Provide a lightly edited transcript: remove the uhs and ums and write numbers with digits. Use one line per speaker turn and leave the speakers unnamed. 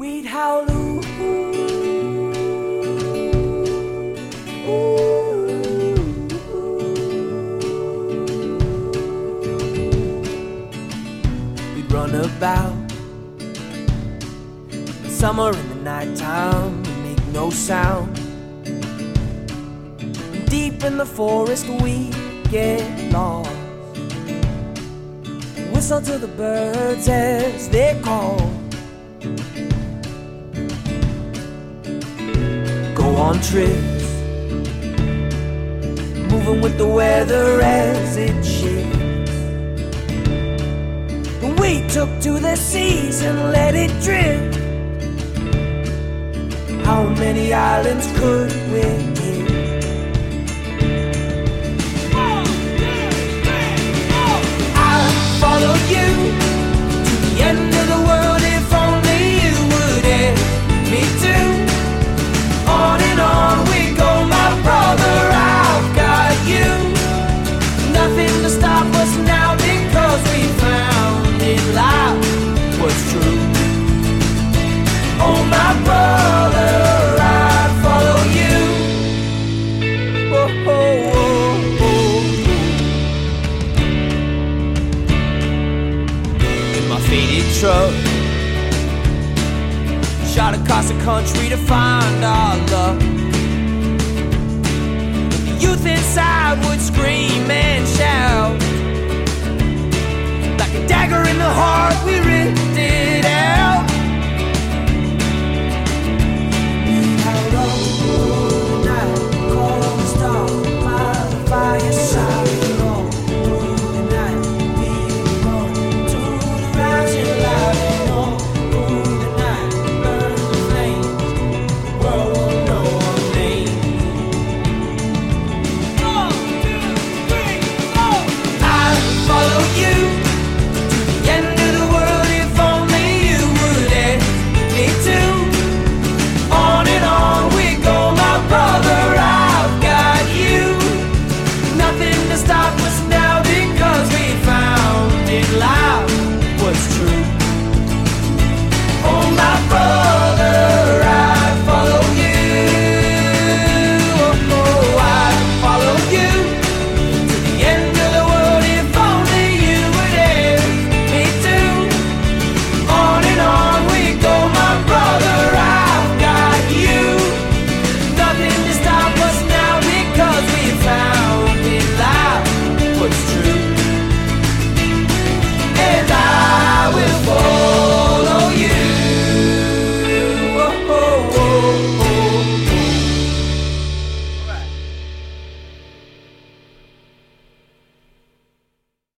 we'd howl ooh, we'd run about summer in the nighttime, make no sound. Deep in the forest we get lost, whistle to the birds as they call. Go on trips, moving with the weather as it shifts. We took to the seas and let it drift. How many islands could we hit? I'd follow you to the end of the world if only you would let me too. On and on we go, my brother, I've got you. Nothing to stop us now because we found in life what's true. Oh, my brother, I'd follow you. Oh, oh, oh, oh. In my faded truck, shot across the country to find our love. The youth inside would scream and shout.